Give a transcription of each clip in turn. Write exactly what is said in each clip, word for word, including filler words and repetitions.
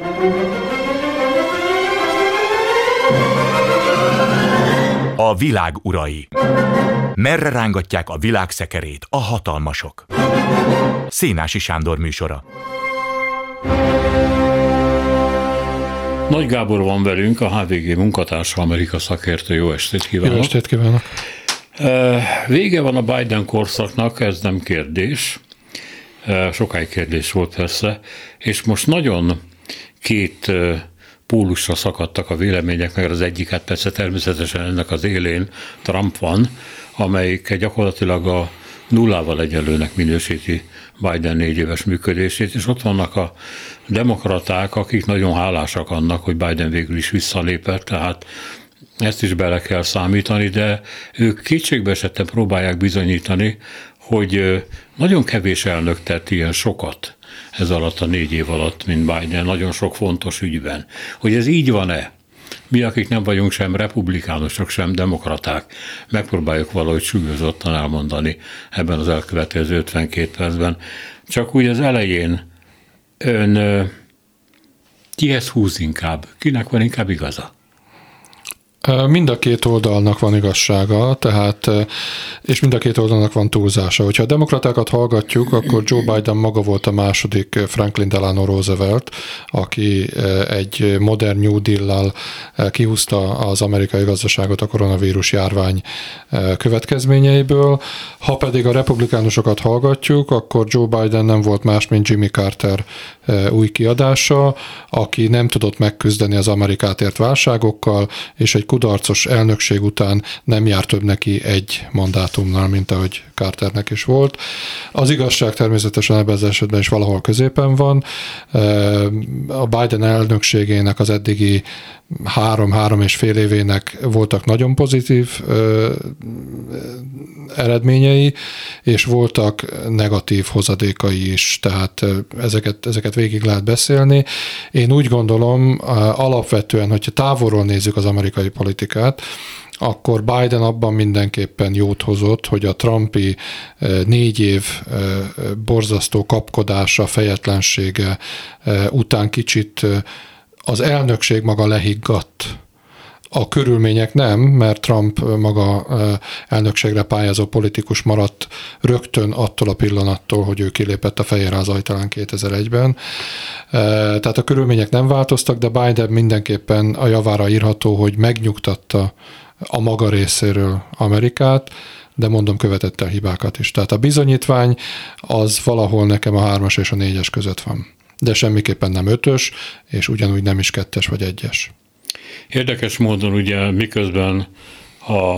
A világ urai. Merre rángatják a világ szekerét a hatalmasok? Szénási Sándor műsora. Nagy Gábor van velünk, a há vé gé munkatársa, Amerika szakértő. Jó estét kívánok! Jó estét kívánok! Vége van a Biden korszaknak, ez nem kérdés. Sokáig kérdés volt persze, és most nagyon két pólusra szakadtak a vélemények, mert az egyiket persze természetesen ennek az élén Trump van, amelyik gyakorlatilag a nullával egyenlőnek minősíti Biden négy éves működését, és ott vannak a demokraták, akik nagyon hálásak annak, hogy Biden végül is visszalépett, tehát ezt is bele kell számítani, de ők kétségbe esetten próbálják bizonyítani, hogy nagyon kevés elnök tett ilyen sokat ez alatt a négy év alatt, mint Biden, nagyon sok fontos ügyben. Hogy ez így van-e? Mi, akik nem vagyunk sem republikánusok, sem demokraták, megpróbáljuk valahogy súlyozottan elmondani ebben az elkövetkező ötvenkét percben. Csak úgy az elején ön kihez húz inkább? Kinek van inkább igaza? Mind a két oldalnak van igazsága, tehát, és mind a két oldalnak van túlzása. Hogyha a demokratákat hallgatjuk, akkor Joe Biden maga volt a második Franklin Delano Roosevelt, aki egy modern New Deal-lal kihúzta az amerikai gazdaságot a koronavírus járvány következményeiből. Ha pedig a republikánusokat hallgatjuk, akkor Joe Biden nem volt más, mint Jimmy Carter új kiadása, aki nem tudott megküzdeni az Amerikát ért válságokkal, és egy kudarcos elnökség után nem jár több neki egy mandátumnál, mint ahogy Carternek is volt. Az igazság természetesen ebben az esetben is valahol középen van. A Biden elnökségének az eddigi három-három és fél évének voltak nagyon pozitív ö, eredményei, és voltak negatív hozadékai is, tehát ezeket, ezeket végig lehet beszélni. Én úgy gondolom, alapvetően, hogyha távolról nézzük az amerikai politikát, akkor Biden abban mindenképpen jót hozott, hogy a Trumpi négy év borzasztó kapkodása, fejetlensége után kicsit az elnökség maga lehiggadt. A körülmények nem, mert Trump maga elnökségre pályázó politikus maradt rögtön attól a pillanattól, hogy ő kilépett a Fehérház ajtaján kétezer-egyben. Tehát a körülmények nem változtak, de Biden mindenképpen a javára írható, hogy megnyugtatta a maga részéről Amerikát, de mondom, követette a hibákat is. Tehát a bizonyítvány az valahol nekem a hármas és a négyes között van. De semmiképpen nem ötös, és ugyanúgy nem is kettes vagy egyes. Érdekes módon ugye miközben a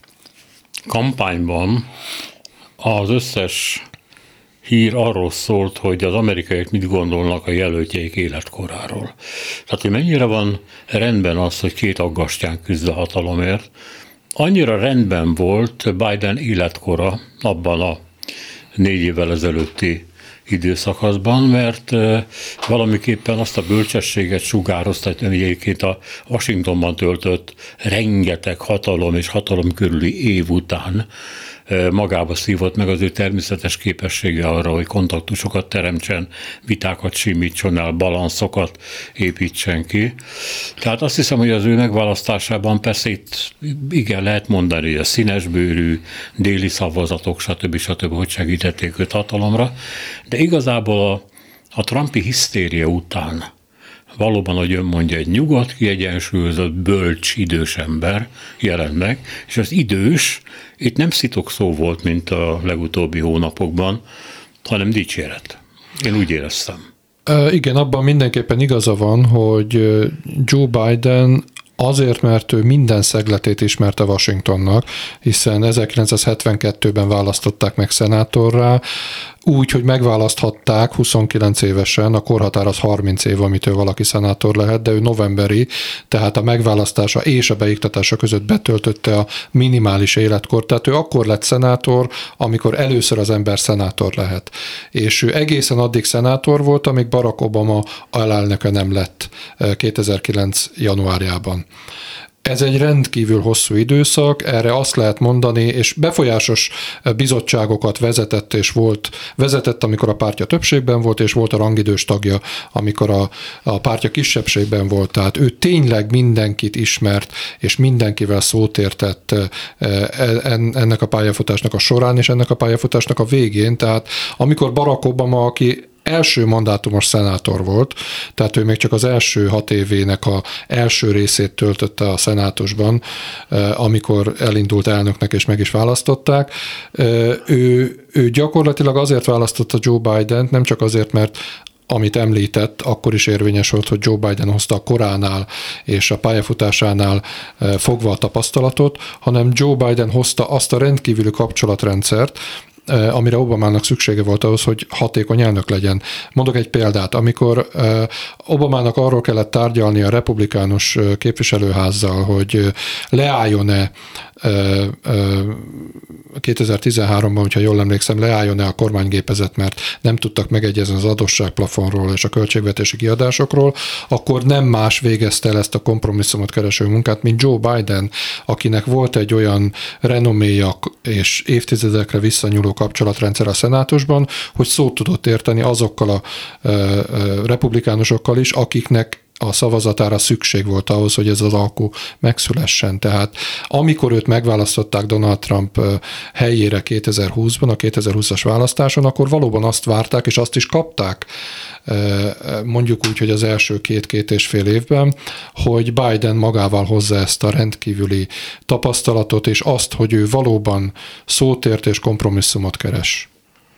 kampányban az összes hír arról szólt, hogy az amerikaiak mit gondolnak a jelöltjeik életkoráról. Tehát, hogy mennyire van rendben az, hogy két aggastyán küzd a hatalomért, annyira rendben volt Biden életkora abban a négy évvel ezelőtti időszakaszban, mert valamiképpen azt a bölcsességet sugározta, hogy egyébként a Washingtonban töltött rengeteg hatalom és hatalom körüli év után magába szívott meg az ő természetes képessége arra, hogy kontaktusokat teremtsen, vitákat simítson el, balanszokat építsen ki. Tehát azt hiszem, hogy az ő megválasztásában persze itt igen lehet mondani, hogy a színesbőrű, déli szavazatok, stb. stb. Hogy segítették őt hatalomra, de igazából a, a Trumpi hisztéria után valóban, ahogy ön mondja, egy nyugodt, kiegyensúlyozott, bölcs, idős ember jelent meg, és az idős itt nem szitok szó volt, mint a legutóbbi hónapokban, hanem dicséret. Én úgy éreztem. Igen, abban mindenképpen igaza van, hogy Joe Biden azért, mert ő minden szegletét ismerte Washingtonnak, hiszen ezerkilencszázhetvenkettőben választották meg szenátorrá, úgy, hogy megválaszthatták huszonkilenc évesen, a korhatár az harminc év, amitől valaki szenátor lehet, de ő novemberi, tehát a megválasztása és a beiktatása között betöltötte a minimális életkort, tehát ő akkor lett szenátor, amikor először az ember szenátor lehet. És ő egészen addig szenátor volt, amíg Barack Obama alelnöke nem lett kétezer-kilenc januárjában. Ez egy rendkívül hosszú időszak, erre azt lehet mondani, és befolyásos bizottságokat vezetett, és volt, vezetett, amikor a pártja többségben volt, és volt a rangidős tagja, amikor a, a pártja kisebbségben volt. Tehát ő tényleg mindenkit ismert, és mindenkivel szót értett ennek a pályafutásnak a során, és ennek a pályafutásnak a végén. Tehát amikor Barack Obama, aki első mandátumos szenátor volt, tehát ő még csak az első hat évének a első részét töltötte a szenátusban, amikor elindult elnöknek és meg is választották. Ő, ő gyakorlatilag azért választotta Joe Bident, nem csak azért, mert amit említett, akkor is érvényes volt, hogy Joe Biden hozta a koránál és a pályafutásánál fogva a tapasztalatot, hanem Joe Biden hozta azt a rendkívüli kapcsolatrendszert, amire Obamának szüksége volt ahhoz, hogy hatékony elnök legyen. Mondok egy példát. Amikor Obamának arról kellett tárgyalni a republikánus képviselőházzal, hogy leálljon-e kétezer-tizenháromban, hogyha jól emlékszem, leálljon-e a kormánygépezet, mert nem tudtak megegyezni az adósságplafonról és a költségvetési kiadásokról, akkor nem más végezte el ezt a kompromisszumot kereső munkát, mint Joe Biden, akinek volt egy olyan renoméja és évtizedekre visszanyúló kapcsolatrendszer a szenátusban, hogy szót tudott érteni azokkal a republikánusokkal is, akiknek a szavazatára szükség volt ahhoz, hogy ez az alkú megszülessen. Tehát amikor őt megválasztották Donald Trump helyére kétezer-húszban, a kétezer-húszas választáson, akkor valóban azt várták, és azt is kapták, mondjuk úgy, hogy az első két-két és fél évben, hogy Biden magával hozza ezt a rendkívüli tapasztalatot, és azt, hogy ő valóban szót ért és kompromisszumot keres.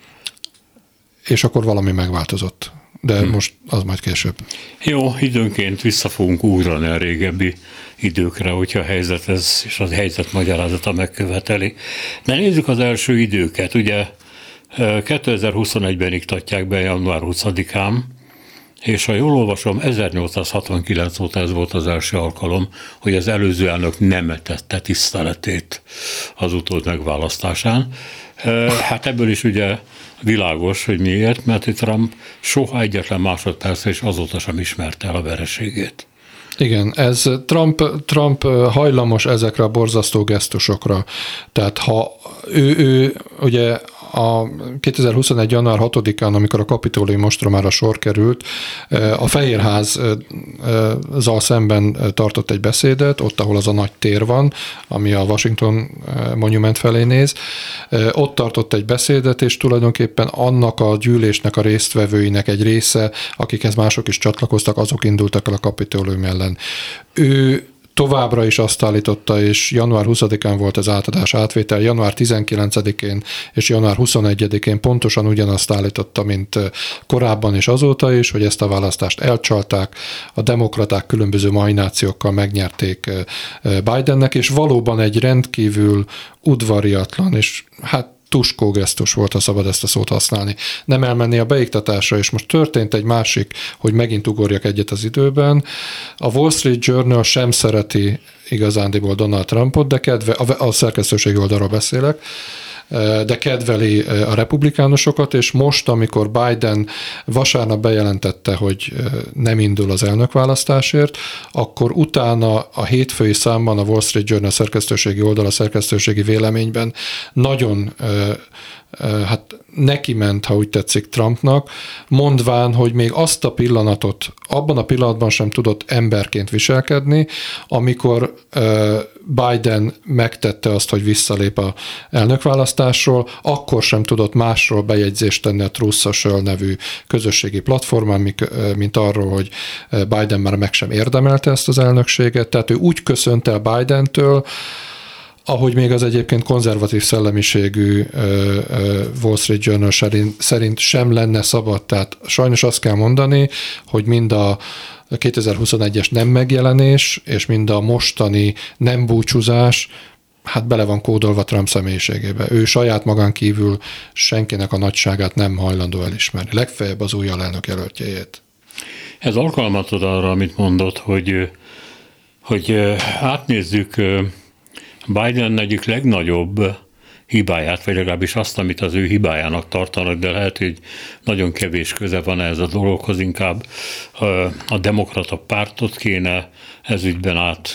És akkor valami megváltozott. De hmm. most az majd később. Jó, időnként vissza fogunk ugrani a régebbi időkre, hogyha a helyzet ez, és az helyzet magyarázata megköveteli. De nézzük az első időket. Ugye kétezer-huszonegyben iktatják be január huszadikán, és ha jól olvasom, ezernyolcszázhatvankilenc óta ez volt az első alkalom, hogy az előző elnök nem tette tiszteletét az utód megválasztásán. Hát ebből is ugye világos, hogy miért, mert Trump soha egyetlen másodpercre és azóta sem ismerte el a vereségét. Igen, ez Trump, Trump hajlamos ezekre a borzasztó gesztusokra. Tehát ha ő, ő ugye a kétezer-huszonegy. január hatodikán, amikor a Kapitolium ostromára sor került, a Fehérházzal szemben tartott egy beszédet, ott, ahol az a nagy tér van, ami a Washington Monument felé néz. Ott tartott egy beszédet, és tulajdonképpen annak a gyűlésnek a résztvevőinek egy része, akikhez mások is csatlakoztak, azok indultak el a Kapitolium ellen. Ő továbbra is azt állította, és január huszadikán volt az átadás átvétel, január tizenkilencedikén és január huszonegyedikén pontosan ugyanazt állította, mint korábban és azóta is, hogy ezt a választást elcsalták, a demokraták különböző majnációkkal megnyerték Bidennek, és valóban egy rendkívül udvariatlan, és hát tuskó gesztus volt, ha szabad ezt a szót használni. Nem elmenni a beiktatásra, és most történt egy másik, hogy megint ugorjak egyet az időben. A Wall Street Journal sem szereti igazándiból Donald Trumpot, de kedve, a, a szerkesztőségi oldalról beszélek, de kedveli a republikánusokat, és most, amikor Biden vasárnap bejelentette, hogy nem indul az elnökválasztásért, akkor utána a hétfői számban a Wall Street Journal szerkesztőségi oldala, szerkesztőségi véleményben nagyon hát neki ment, ha úgy tetszik, Trumpnak, mondván, hogy még azt a pillanatot, abban a pillanatban sem tudott emberként viselkedni, amikor Biden megtette azt, hogy visszalép a elnökválasztásról, akkor sem tudott másról bejegyzést tenni a Truth Social nevű közösségi platformán, mint arról, hogy Biden már meg sem érdemelte ezt az elnökséget. Tehát ő úgy köszönt el Bidentől, ahogy még az egyébként konzervatív szellemiségű Wall Street Journal szerint sem lenne szabad. Tehát sajnos azt kell mondani, hogy mind a kétezer-huszonegyes nem megjelenés, és mind a mostani nem búcsúzás, hát bele van kódolva Trump személyiségébe. Ő saját magán kívül senkinek a nagyságát nem hajlandó elismerni. Legfeljebb az új alelnök jelöltjéjét. Ez alkalmat ad arra, amit mondott, hogy, hogy átnézzük Biden egyik legnagyobb hibáját, vagy legalábbis azt, amit az ő hibájának tartanak, de lehet, hogy nagyon kevés köze van ez a dologhoz, inkább a demokrata pártot kéne ezügyben át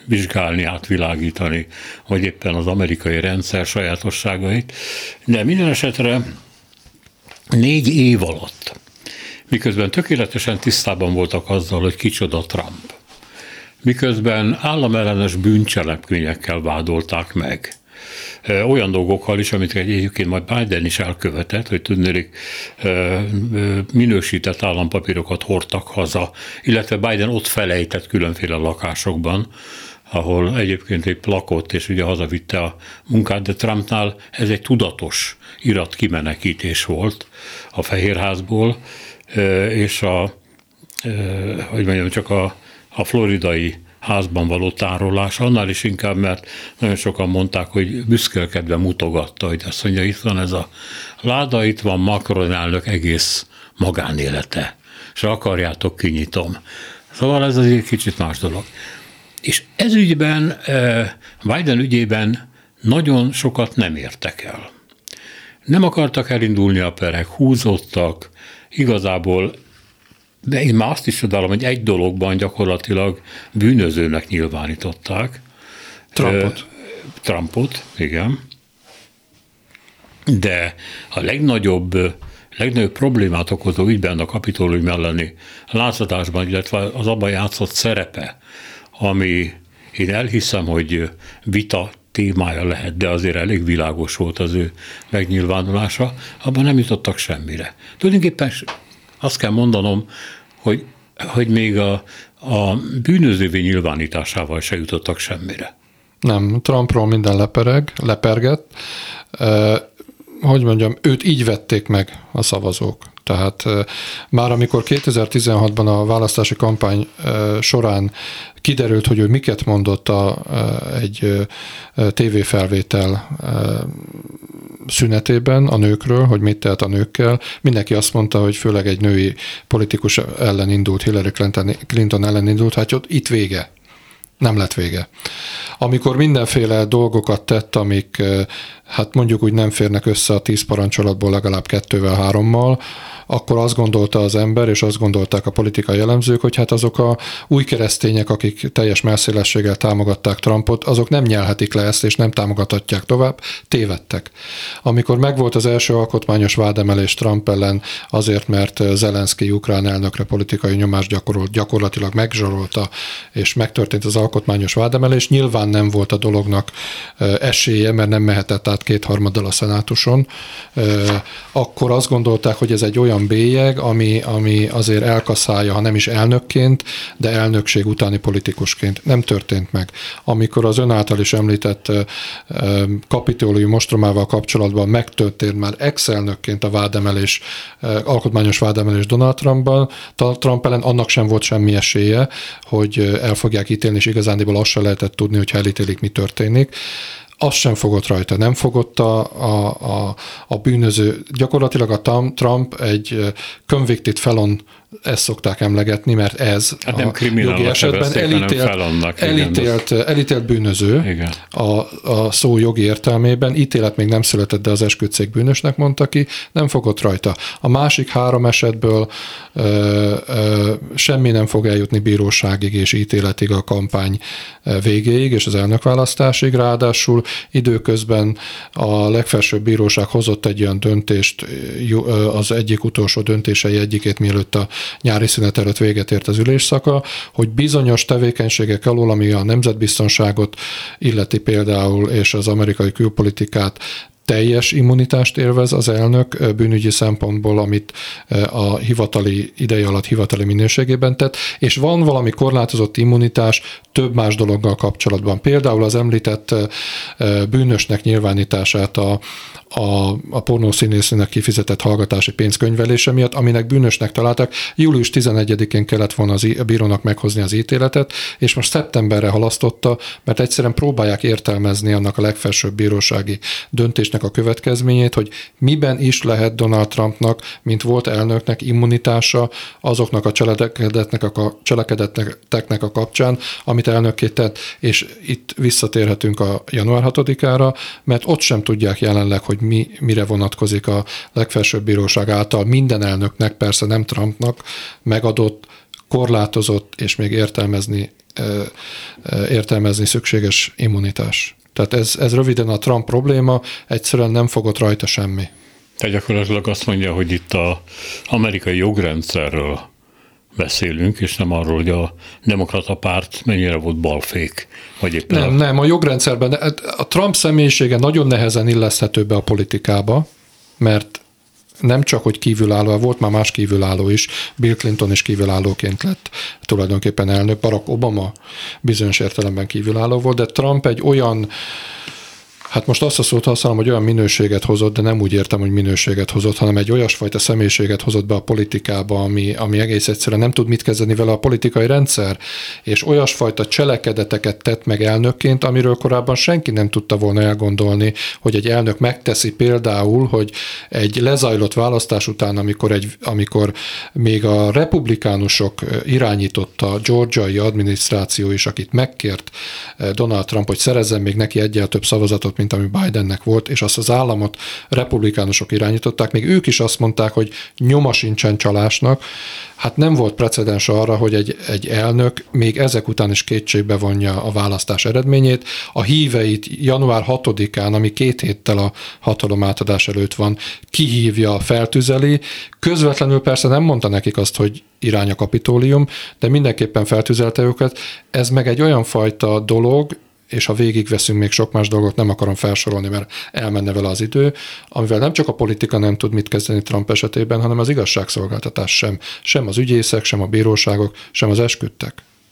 vizsgálni, átvilágítani, vagy éppen az amerikai rendszer sajátosságait. De minden esetre négy év alatt, miközben tökéletesen tisztában voltak azzal, hogy kicsoda Trump, miközben államellenes bűncselekményekkel vádolták meg, olyan dolgokkal is, amit egyébként majd Biden is elkövetett, hogy tudnék minősített állampapírokat hordtak haza, illetve Biden ott felejtett különféle lakásokban, ahol egyébként egy plakott, és ugye hazavitte a munkát, de Trumpnál ez egy tudatos irat kimenekítés volt a Fehérházból, és a, hogy mondjam, csak a, a floridai házban való tárolás, annál is inkább, mert nagyon sokan mondták, hogy büszkélkedve mutogatta, hogy azt mondja, itt van ez a láda, itt van Macron elnök egész magánélete, és akarjátok, kinyitom. Szóval ez azért kicsit más dolog. És ez ügyben, Biden ügyében nagyon sokat nem értek el. Nem akartak elindulni a perek, húzottak, igazából, de én már azt is csodálom, hogy egy dologban gyakorlatilag bűnözőnek nyilvánították. Trumpot. Trumpot, igen. De a legnagyobb, legnagyobb problémát okozó ügyben a Kapitolium elleni lázadásban, illetve az abban játszott szerepe, ami én elhiszem, hogy vita témája lehet, de azért elég világos volt az ő megnyilvánulása, abban nem jutottak semmire. Tulajdonképpen azt kell mondanom, hogy, hogy még a, a bűnözővé nyilvánításával se jutottak semmire. Nem, Trumpról minden lepereg, lepergett. E, hogy mondjam, őt így vették meg a szavazók. Tehát e, már amikor kétezer-tizenhatban a választási kampány e, során kiderült, hogy ő miket mondott a, e, egy e, tévéfelvétel e, szünetében a nőkről, hogy mit tehet a nőkkel. Mindenki azt mondta, hogy főleg egy női politikus ellen indult, Hillary Clinton, Clinton ellen indult, hát itt vége. Nem lett vége. Amikor mindenféle dolgokat tett, amik hát mondjuk úgy nem férnek össze a tíz parancsolatból legalább kettővel, hárommal, akkor azt gondolta az ember, és azt gondolták a politikai elemzők, hogy hát azok a új keresztények, akik teljes mellszélességgel támogatták Trumpot, azok nem nyelhetik le ezt, és nem támogathatják tovább, tévedtek. Amikor megvolt az első alkotmányos vádemelés Trump ellen, azért, mert Zelenszky ukrán elnökre politikai nyomást gyakorolt, gyakorlatilag megzsarolta, és megtörtént az alkotmányos vádemelés, nyilván nem volt a dolognak esélye, mert nem mehetett át kétharmaddal a szenátuson, akkor azt gondolták, hogy ez egy olyan bélyeg, ami, ami azért elkaszálja, ha nem is elnökként, de elnökség utáni politikusként. Nem történt meg. Amikor az ön által is említett Kapitolium ostromával kapcsolatban megtörtént már ex-elnökként a vádemelés, alkotmányos vádemelés Donald Trumpban, Trump ellen annak sem volt semmi esélye, hogy el fogják ítélni, és igazándiból azt se lehetett tudni, hogy elítélik, mi történik. Az sem fogott rajta, nem fogott a, a, a, a bűnöző. Gyakorlatilag a Trump egy convicted felon, ezt szokták emlegetni, mert ez hát a jogi esetben elítélt, felonnak, elítélt, elítélt bűnöző a, a szó jogi értelmében. Ítélet még nem született, de az esküdtszék bűnösnek mondta ki, nem fogott rajta. A másik három esetből ö, ö, semmi nem fog eljutni bíróságig és ítéletig a kampány végéig és az elnökválasztásig. Ráadásul időközben a legfelsőbb bíróság hozott egy olyan döntést, az egyik utolsó döntései egyikét, mielőtt a nyári szünet előtt véget ért az ülésszaka, hogy bizonyos tevékenységek alól, ami a nemzetbiztonságot illeti például, és az amerikai külpolitikát, teljes immunitást élvez az elnök bűnügyi szempontból, amit a hivatali ideje alatt hivatali minőségében tett, és van valami korlátozott immunitás több más dologgal kapcsolatban. Például az említett bűnösnek nyilvánítását a, a, a pornószínésznőnek kifizetett hallgatási pénzkönyvelése miatt, aminek bűnösnek találták. július tizenegyedikén kellett volna az, a bírónak meghozni az ítéletet, és most szeptemberre halasztotta, mert egyszerűen próbálják értelmezni annak a legfelsőbb bírósági döntésnek a következményét, hogy miben is lehet Donald Trumpnak, mint volt elnöknek immunitása azoknak a cselekedetnek a, cselekedeteknek a kapcsán, amit elnökké tett, és itt visszatérhetünk a január hatodikára, mert ott sem tudják jelenleg, hogy mi, mire vonatkozik a legfelsőbb bíróság által minden elnöknek, persze nem Trumpnak megadott, korlátozott és még értelmezni értelmezni szükséges immunitás. Tehát ez, ez röviden a Trump probléma, egyszerűen nem fogott rajta semmi. Tehát gyakorlatilag azt mondja, hogy itt az amerikai jogrendszerről beszélünk, és nem arról, hogy a demokrata párt mennyire volt balfék. Vagy éppen nem, a... nem, a jogrendszerben a Trump személyisége nagyon nehezen illeszthető be a politikába, mert nem csak, hogy kívülálló, volt már más kívülálló is, Bill Clinton is kívülállóként lett tulajdonképpen elnök, Barack Obama bizonyos értelemben kívülálló volt, de Trump egy olyan, hát most azt a szót használom, hogy olyan minőséget hozott, de nem úgy értem, hogy minőséget hozott, hanem egy olyasfajta személyiséget hozott be a politikába, ami, ami egész egyszerűen nem tud mit kezdeni vele a politikai rendszer, és olyasfajta cselekedeteket tett meg elnökként, amiről korábban senki nem tudta volna elgondolni, hogy egy elnök megteszi például, hogy egy lezajlott választás után, amikor, egy, amikor még a republikánusok irányította a georgiai adminisztráció is, akit megkért Donald Trump, hogy szerezzen még neki egyel több szavazatot, mint ami Bidennek volt, és azt az államot republikánusok irányították, még ők is azt mondták, hogy nyoma sincsen csalásnak. Hát nem volt precedens arra, hogy egy, egy elnök még ezek után is kétségbe vonja a választás eredményét. A híveit január hatodikán, ami két héttel a hatalomátadás előtt van, kihívja, feltüzeli. Közvetlenül persze nem mondta nekik azt, hogy irány a Kapitólium, de mindenképpen feltüzelte őket. Ez meg egy olyan fajta dolog, és ha végigveszünk még sok más dolgot, nem akarom felsorolni, mert elmenne vele az idő, amivel nem csak a politika nem tud mit kezdeni Trump esetében, hanem az igazságszolgáltatás sem. Sem az ügyészek, sem a bíróságok, sem az esküdtek.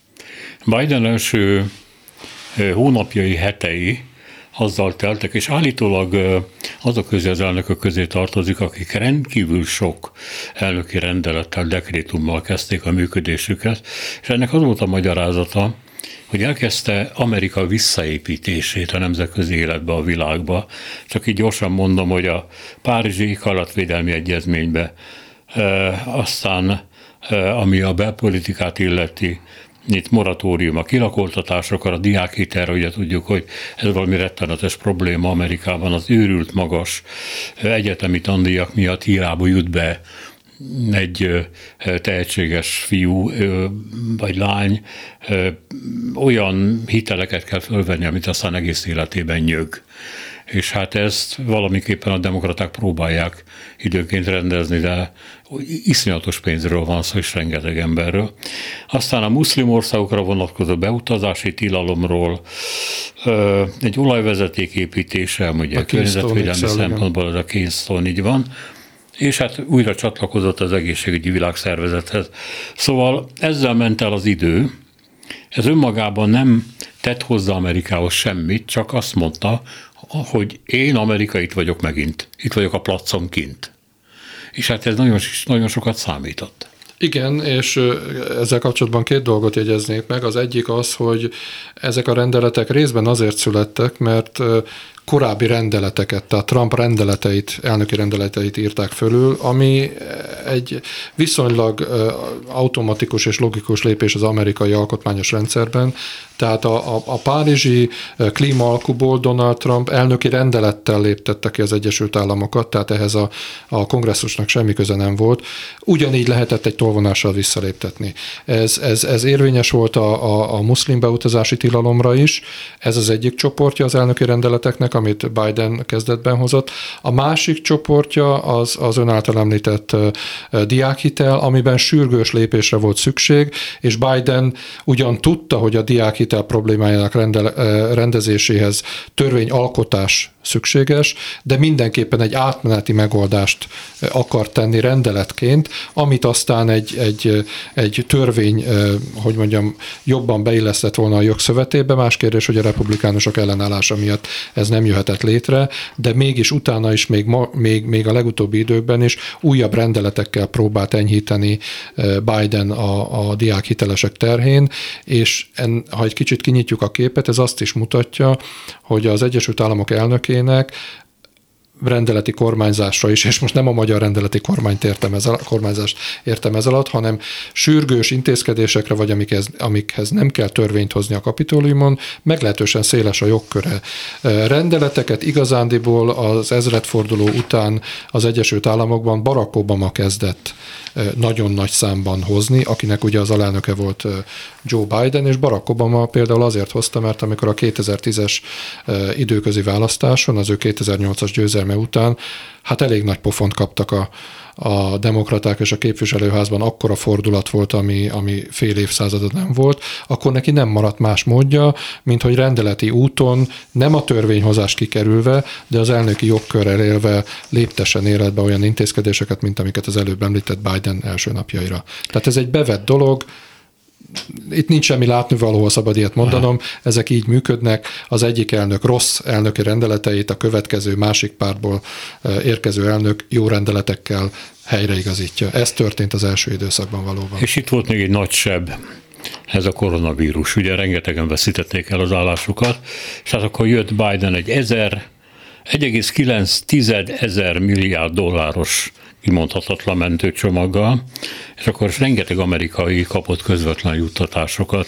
Biden első hónapjai, hetei azzal teltek, és állítólag azok közé az elnökök közé tartozik, akik rendkívül sok elnöki rendelettel, dekrétummal kezdték a működésüket, és ennek az volt a magyarázata, hogy elkezdte Amerika visszaépítését a nemzetközi életbe, a világba. Csak így gyorsan mondom, hogy a Párizsi éghajlatvédelmi egyezménybe, e, aztán e, ami a belpolitikát illeti, itt moratórium a kilakoltatásokra, a diákhitelre, ugye tudjuk, hogy ez valami rettenetes probléma Amerikában, az őrült magas egyetemi tandíjak miatt hiába jut be egy tehetséges fiú vagy lány, olyan hiteleket kell fölvenni, amit aztán egész életében nyög. És hát ezt valamiképpen a demokraták próbálják időnként rendezni, de iszonyatos pénzről van szó, és rengeteg emberről. Aztán a muszlim országokra vonatkozó beutazási tilalomról, egy olajvezeték építése, ugye a környezetvédelmi szempontból az a Keystone, így van, és hát újra csatlakozott az egészségügyi világszervezethez. Szóval ezzel ment el az idő, ez önmagában nem tett hozzá Amerikához semmit, csak azt mondta, hogy én Amerika itt vagyok megint, itt vagyok a placon kint. És hát ez nagyon, nagyon sokat számított. Igen, és ezzel kapcsolatban két dolgot jegyeznék meg. Az egyik az, hogy ezek a rendeletek részben azért születtek, mert korábbi rendeleteket, tehát Trump rendeleteit, elnöki rendeleteit írták fölül, ami egy viszonylag automatikus és logikus lépés az amerikai alkotmányos rendszerben. Tehát a, a, a párizsi klímaalkuból Donald Trump elnöki rendelettel léptette ki az Egyesült Államokat, tehát ehhez a, a kongresszusnak semmi köze nem volt. Ugyanígy lehetett egy tolvonással visszaléptetni. Ez, ez, ez érvényes volt a, a, a muszlim beutazási tilalomra is. Ez az egyik csoportja az elnöki rendeleteknek, amit Biden kezdetben hozott. A másik csoportja az, az ön által említett uh, diákhitel, amiben sürgős lépésre volt szükség, és Biden ugyan tudta, hogy a diákhitel problémájának rendel, uh, rendezéséhez törvényalkotás szükséges, de mindenképpen egy átmeneti megoldást akar tenni rendeletként, amit aztán egy, egy, egy törvény, hogy mondjam, jobban beillesztett volna a jogszövetébe. Más kérdés, hogy a republikánusok ellenállása miatt ez nem jöhetett létre, de mégis utána is, még, ma, még, még a legutóbbi időkben is újabb rendeletekkel próbált enyhíteni Biden a, a diákhitelesek terhén, és en, ha egy kicsit kinyitjuk a képet, ez azt is mutatja, hogy az Egyesült Államok elnökének rendeleti kormányzásra is, és most nem a magyar rendeleti kormányt értem ez alatt, kormányzást értem ez alatt, hanem sürgős intézkedésekre, vagy amikhez, amikhez nem kell törvényt hozni a Kapitóliumon, meglehetősen széles a jogköre. Rendeleteket igazándiból az ezredforduló után az Egyesült Államokban Barack Obama kezdett nagyon nagy számban hozni, akinek ugye az alelnöke volt Joe Biden, és Barack Obama például azért hozta, mert amikor a kétezer-tízes időközi választáson, az ő kétezer-nyolcas győzelme után, hát elég nagy pofont kaptak a a demokraták és a képviselőházban akkora fordulat volt, ami, ami fél évszázada nem volt, akkor neki nem maradt más módja, mint hogy rendeleti úton, nem a törvényhozás kikerülve, de az elnöki jogkörrel élve léptessen életbe olyan intézkedéseket, mint amiket az előbb említett Biden első napjaira. Tehát ez egy bevett dolog, itt nincs semmi látnivaló, ha szabad ilyet mondanom, ezek így működnek, az egyik elnök rossz elnöki rendeleteit, a következő másik pártból érkező elnök jó rendeletekkel helyreigazítja. Ez történt az első időszakban valóban. És itt volt még egy nagy seb, ez a koronavírus. Ugye rengetegen veszítették el az állásukat, és hát akkor jött Biden egy ezer, egy egész kilenc ezer milliárd dolláros kimondhatatlan mentőcsomaggal, és akkor rengeteg amerikai kapott közvetlen juttatásokat.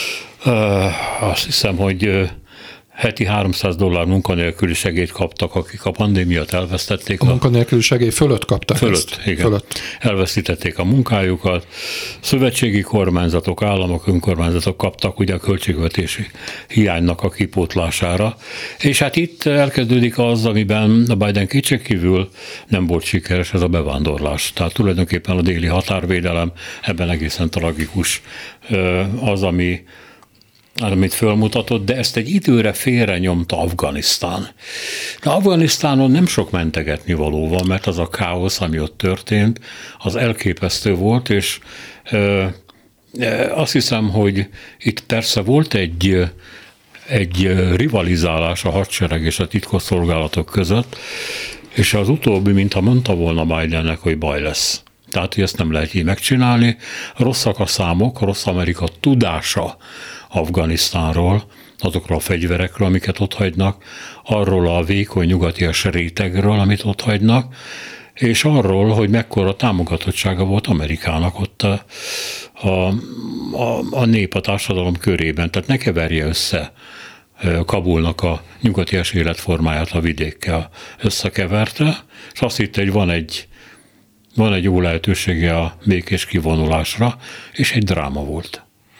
Azt hiszem, hogy heti háromszáz dollár munkanélküli segélyt kaptak, akik a pandémiát elvesztették. A munkanélküli segély fölött kaptak Fölött, ezt. igen. Fölött. Elveszítették a munkájukat. Szövetségi kormányzatok, államok, önkormányzatok kaptak ugye a költségvetési hiánynak a kipótlására. És hát itt elkezdődik az, amiben a Biden kétségkívül nem volt sikeres, ez a bevándorlás. Tehát tulajdonképpen a déli határvédelem ebben egészen tragikus az, ami amit fölmutatott, de ezt egy időre félre nyomta Afganisztán. De Afganisztánon nem sok mentegetni való van, mert az a káosz, ami ott történt, az elképesztő volt, és ö, azt hiszem, hogy itt persze volt egy, egy rivalizálás a hadsereg és a titkosszolgálatok között, és az utóbbi, mintha mondta volna Bidennek, hogy baj lesz. Tehát, hogy ezt nem lehet így megcsinálni. Rosszak a számok, rossz Amerika tudása Afganisztánról, azokról a fegyverekről, amiket ott hagynak, arról a vékony nyugatias rétegről, amit ott hagynak, és arról, hogy mekkora támogatottsága volt Amerikának ott a, a, a, a nép, a társadalom körében. Tehát ne keverje össze Kabulnak a nyugatias életformáját a vidékkel összekeverte, és azt hitte, hogy van egy, van egy jó lehetősége a békés kivonulásra, és egy dráma volt.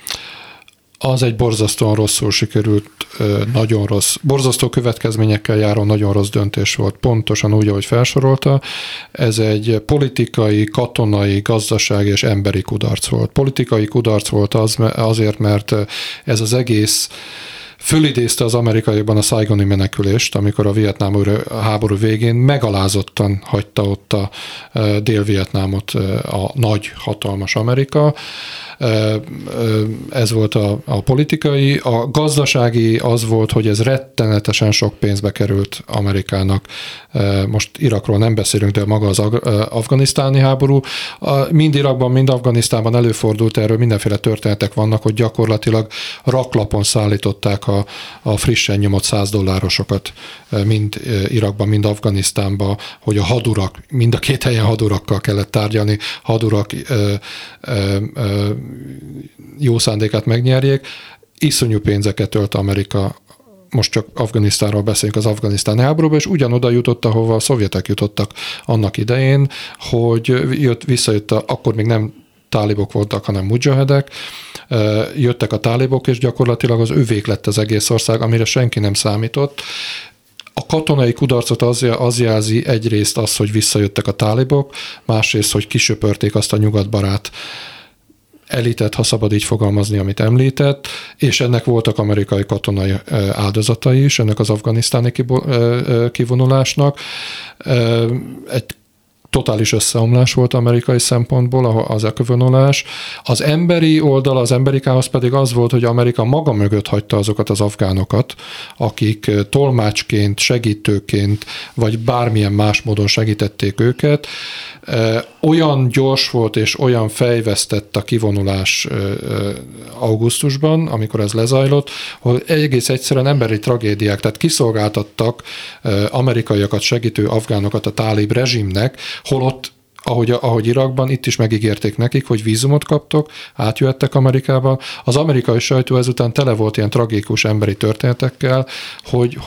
Az egy borzasztóan rosszul sikerült, nagyon rossz, borzasztó következményekkel járó nagyon rossz döntés volt, pontosan úgy, ahogy felsorolta. Ez egy politikai, katonai, gazdasági és emberi kudarc volt. Politikai kudarc volt az, azért, mert ez az egész fölidézte az amerikaiakban a szájgoni menekülést, amikor a vietnám háború végén megalázottan hagyta ott a Dél-Vietnámot a nagy, hatalmas Amerika. Ez volt a, a politikai. A gazdasági az volt, hogy ez rettenetesen sok pénzbe került Amerikának. Most Irakról nem beszélünk, de maga az afganisztáni háború. Mind Irakban, mind Afganisztánban előfordult, erről mindenféle történetek vannak, hogy gyakorlatilag raklapon szállították a, a frissen nyomott száz dollárosokat mind Irakban, mind Afganisztánban, hogy a hadurak, mind a két helyen hadurakkal kellett tárgyalni, hadurak ö, ö, ö, jó szándékát megnyerjék. Iszonyú pénzeket ölt Amerika, most csak Afganisztánról beszélünk, az afganisztáni háborúban, és ugyanoda jutott, ahova a szovjetek jutottak annak idején, hogy jött, visszajött, a, akkor még nem tálibok voltak, hanem mujahedek, jöttek a tálibok, és gyakorlatilag az övék lett az egész ország, amire senki nem számított. A katonai kudarcot az, az jelzi egyrészt az, hogy visszajöttek a tálibok, másrészt, hogy kisöpörték azt a nyugatbarát elitet, ha szabad így fogalmazni, amit említett, és ennek voltak amerikai katonai áldozatai is, ennek az afganisztáni kivonulásnak. Egy totális összeomlás volt amerikai szempontból az a kivonulás. Az emberi oldal, az emberi káosz pedig az volt, hogy Amerika maga mögött hagyta azokat az afgánokat, akik tolmácsként, segítőként, vagy bármilyen más módon segítették őket. Olyan gyors volt és olyan fejvesztett a kivonulás augusztusban, amikor ez lezajlott, hogy egész egyszerűen emberi tragédiák, tehát kiszolgáltattak amerikaiakat segítő afgánokat a tálib rezsimnek, holott, ahogy, ahogy Irakban, itt is megígérték nekik, hogy vízumot kaptok, átjöhettek Amerikába. Az amerikai sajtó ezután tele volt ilyen tragikus emberi történetekkel, hogy, hogy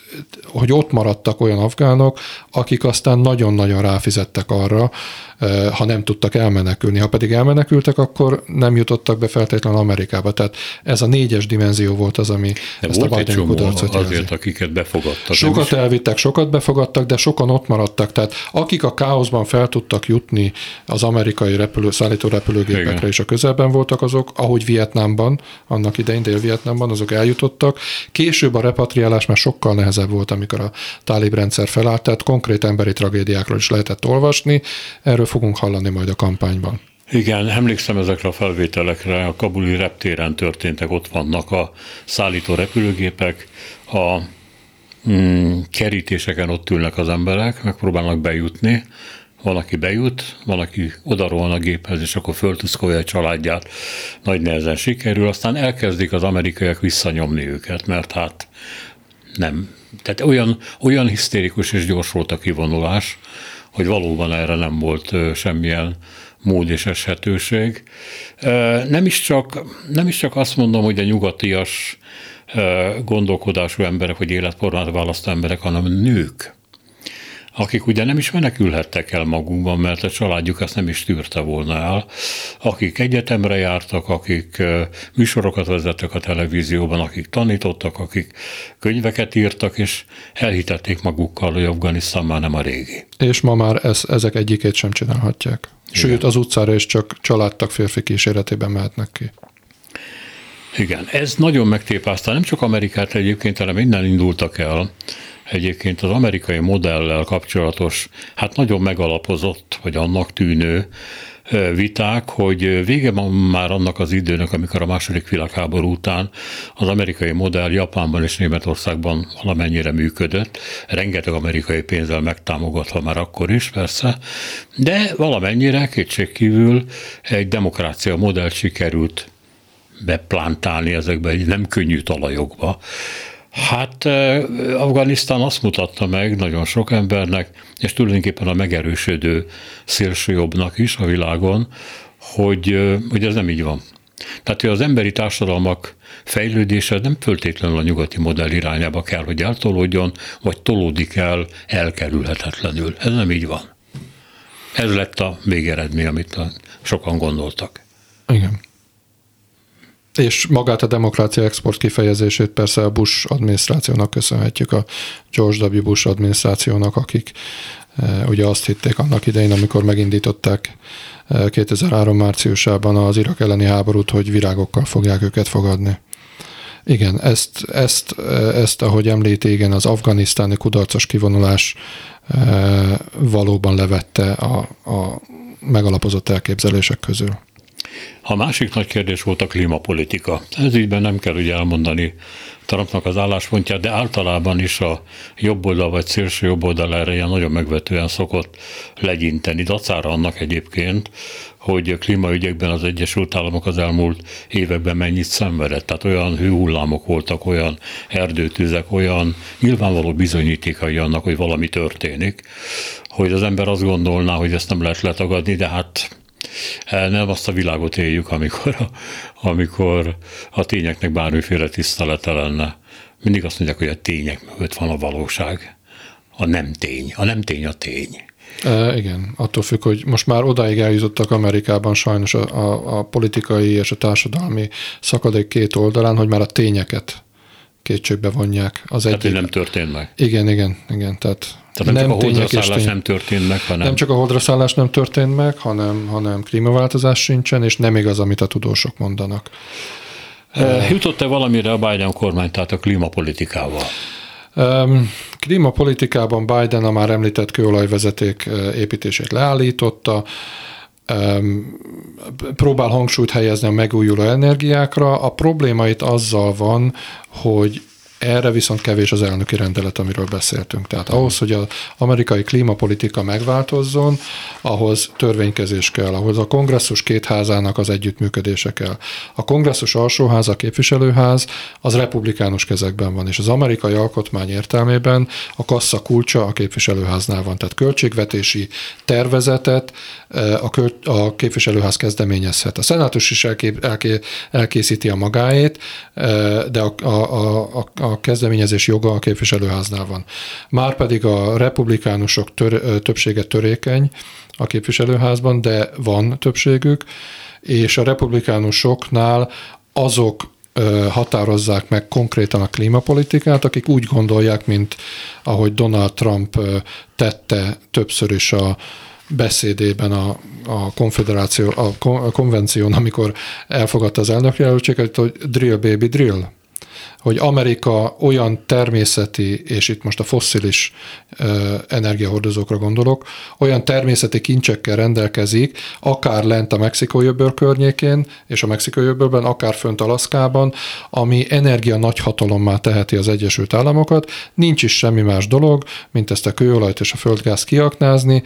hogy ott maradtak olyan afgánok, akik aztán nagyon-nagyon ráfizettek arra, ha nem tudtak elmenekülni. Ha pedig elmenekültek, akkor nem jutottak be feltétlenül Amerikába. Tehát ez a négyes dimenzió volt az, ami de ezt a Bideni kudarcot jelzi. Azért, akiket befogadtak. Sokat elvittek, sokat befogadtak, de sokan ott maradtak. Tehát akik a káoszban fel tudtak jutni az amerikai repülő, szállító repülőgépekre, igen, és a közelben voltak azok, ahogy Vietnámban, annak idején Dél-Vietnámban, azok eljutottak. Később a repatriálás már sokkal nehezebb volt, amikor a tálib rendszer felállt, tehát konkrét emberi tragédiákról is lehetett olvasni. Erről fogunk hallani majd a kampányban. Igen, emlékszem ezekre a felvételekre, a kabuli reptéren történtek, ott vannak a szállító repülőgépek, a mm, kerítéseken ott ülnek az emberek, megpróbálnak bejutni, van, aki bejut, van, aki odarohan a géphez, és akkor föltuszkolja a családját, nagy nehezen sikerül, aztán elkezdik az amerikaiak visszanyomni őket, mert hát nem. Tehát olyan, olyan hisztérikus és gyors volt a kivonulás, hogy valóban erre nem volt semmilyen mód és eshetőség. Nem is csak, nem is csak azt mondom, hogy a nyugatias gondolkodású emberek, vagy életformát választó emberek, hanem nők, akik ugye nem is menekülhettek el magukban, mert a családjuk ezt nem is tűrte volna el, akik egyetemre jártak, akik műsorokat vezettek a televízióban, akik tanítottak, akik könyveket írtak, és elhitették magukkal, hogy Afganisztán már nem a régi. És ma már ez, ezek egyikét sem csinálhatják. Sőt, igen, az utcára is csak családtag férfi kíséretében mehetnek ki. Igen, ez nagyon megtépázta, nem csak Amerikát egyébként, hanem innen indultak el egyébként az amerikai modellel kapcsolatos, hát nagyon megalapozott, vagy annak tűnő viták, hogy vége van már annak az időnek, amikor a második világháború után az amerikai modell Japánban és Németországban valamennyire működött, rengeteg amerikai pénzzel megtámogatva már akkor is, persze, de valamennyire kétségkívül egy demokrácia modellt sikerült beplántálni ezekbe egy nem könnyű talajokba. Hát Afganisztán azt mutatta meg nagyon sok embernek, és tulajdonképpen a megerősödő szélsőjobbnak is a világon, hogy, hogy ez nem így van. Tehát, hogy az emberi társadalmak fejlődése nem föltétlenül a nyugati modell irányába kell, hogy eltolódjon, vagy tolódik el elkerülhetetlenül. Ez nem így van. Ez lett a végeredmény, amit sokan gondoltak. Igen. És magát a demokrácia export kifejezését persze a Bush adminisztrációnak köszönhetjük, a George W. Bush adminisztrációnak, akik e, ugye azt hitték annak idején, amikor megindították e, kétezer-három márciusában az Irak elleni háborút, hogy virágokkal fogják őket fogadni. Igen, ezt, ezt, ezt ahogy említi, igen, az afganisztáni kudarcos kivonulás e, valóban levette a, a megalapozott elképzelések közül. A másik nagy kérdés volt a klímapolitika. Ez ígyben nem kell ugye elmondani Trumpnak az álláspontját, de általában is a jobb oldal vagy szélső jobb oldal erre ilyen nagyon megvetően szokott legyinteni. Dacára annak egyébként, hogy klímaügyekben az Egyesült Államok az elmúlt években mennyit szenvedett. Tehát olyan hőhullámok voltak, olyan erdőtüzek, olyan nyilvánvaló bizonyítékai annak, hogy valami történik, hogy az ember azt gondolná, hogy ezt nem lehet letagadni, de hát nem azt a világot éljük, amikor a, amikor a tényeknek bármiféle tisztelete lenne. Mindig azt mondják, hogy a tények mögött van a valóság. A nem tény. A nem tény a tény. E, igen, attól függ, hogy most már odáig eljutottak Amerikában sajnos a, a, a politikai és a társadalmi szakadék két oldalán, hogy már a tényeket kétségbe vonják. Az tehát, egyik... nem történt meg. Igen, igen, igen. Tehát Tehát nem, nem csak a holdraszállás nem történt meg, hanem... Nem csak a holdraszállás nem történt meg, hanem, hanem klímaváltozás sincsen, és nem igaz, amit a tudósok mondanak. Jutott-e valamire a Biden kormány, tehát a klímapolitikával? Um, klímapolitikában Biden a már említett kőolajvezeték építését leállította, um, próbál hangsúlyt helyezni a megújuló energiákra. A probléma itt azzal van, hogy erre viszont kevés az elnöki rendelet, amiről beszéltünk. Tehát ahhoz, hogy az amerikai klímapolitika megváltozzon, ahhoz törvénykezés kell, ahhoz a kongresszus két házának az együttműködése kell. A kongresszus alsóház, a képviselőház, az republikánus kezekben van, és az amerikai alkotmány értelmében a kassa kulcsa a képviselőháznál van. Tehát költségvetési tervezetet a, költ, a képviselőház kezdeményezhet. A szenátus is elké, elké, elkészíti a magáét, de a, a, a, a a kezdeményezés joga a képviselőháznál van. Márpedig a republikánusok tör, többsége törékeny a képviselőházban, de van többségük, és a republikánusoknál azok határozzák meg konkrétan a klímapolitikát, akik úgy gondolják, mint ahogy Donald Trump tette többször is a beszédében a, a konfederáció, a konvención, amikor elfogadta az elnökjelöltséget, hogy drill baby drill, hogy Amerika olyan természeti, és itt most a fosszilis ö, energiahordozókra gondolok, olyan természeti kincsekkel rendelkezik, akár lent a Mexikó-öböl környékén, és a Mexikó-öbölben, akár fönt Alaszkában, ami energia nagyhatalommá teheti az Egyesült Államokat. Nincs is semmi más dolog, mint ezt a kőolajt és a földgázt kiaknázni.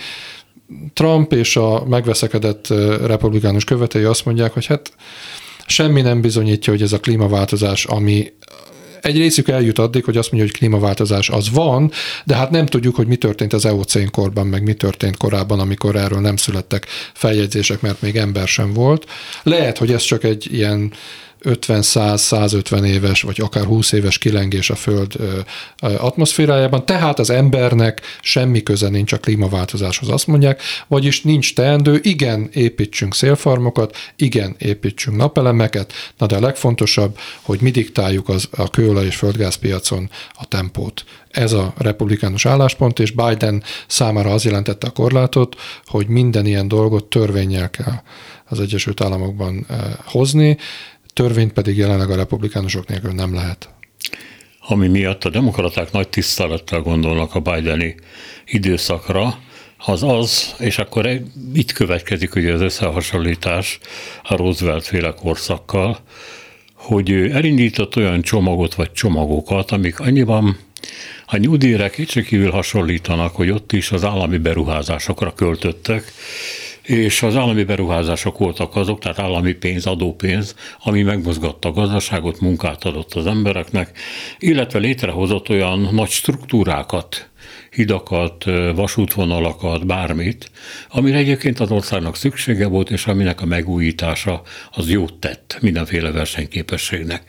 Trump és a megveszekedett republikánus követői azt mondják, hogy hát semmi nem bizonyítja, hogy ez a klímaváltozás, ami egy részük eljut addig, hogy azt mondja, hogy klímaváltozás az van, de hát nem tudjuk, hogy mi történt az eocén korban, meg mi történt korábban, amikor erről nem születtek feljegyzések, mert még ember sem volt. Lehet, hogy ez csak egy ilyen ötven-száz-százötven éves, vagy akár húsz éves kilengés a Föld atmoszférájában, tehát az embernek semmi köze nincs a klímaváltozáshoz, azt mondják, vagyis nincs teendő, igen, építsünk szélfarmokat, igen, építsünk napelemeket, na de a legfontosabb, hogy mi diktáljuk az, a kőolaj és földgázpiacon a tempót. Ez a republikánus álláspont, és Biden számára az jelentette a korlátot, hogy minden ilyen dolgot törvénnyel kell az Egyesült Államokban hozni, törvényt pedig jelenleg a republikánusok nélkül nem lehet. Ami miatt a demokraták nagy tisztelettel gondolnak a Bideni időszakra, az az, és akkor itt következik ugye az összehasonlítás a Roosevelt-féle korszakkal, hogy ő elindított olyan csomagot vagy csomagokat, amik annyiban a New Deal-re kétségkívül hasonlítanak, hogy ott is az állami beruházásokra költöttek, és az állami beruházások voltak azok, tehát állami pénz, adópénz, ami megmozgatta a gazdaságot, munkát adott az embereknek, illetve létrehozott olyan nagy struktúrákat, hidakat, vasútvonalakat, bármit, amire egyébként az országnak szüksége volt, és aminek a megújítása az jót tett mindenféle versenyképességnek.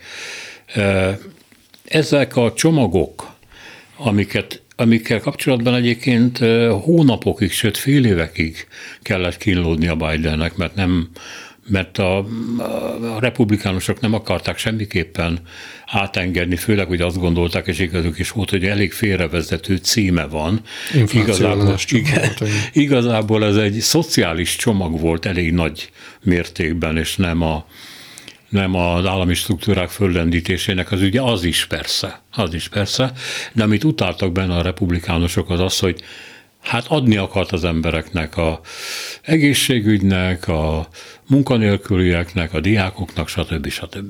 Ezek a csomagok, amiket amikkel kapcsolatban egyébként hónapokig, sőt fél évekig kellett kínlódni a Bidennek, mert nem, mert a, a republikánusok nem akarták semmiképpen átengedni, főleg, hogy azt gondolták, és igazuk is volt, hogy elég félrevezető címe van. Igazából, igen, igazából ez egy szociális csomag volt elég nagy mértékben, és nem a nem az állami struktúrák föllendítésének az ügye, az is persze, az is persze, de amit utáltak benne a republikánusok az az, hogy hát adni akart az embereknek, a egészségügynek, a munkanélkülieknek, a diákoknak, stb. stb.